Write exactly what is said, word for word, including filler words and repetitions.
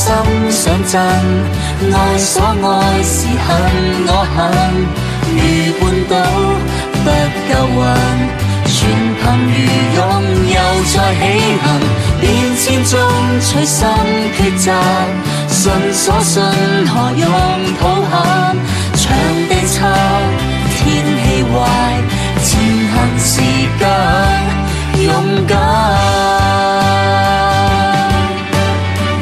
心上陣，愛所愛是恨我恨，如絆倒不夠運，全憑愚勇又再起行，變遷中隨心抉擇，信所信何用抱憾，場地拆天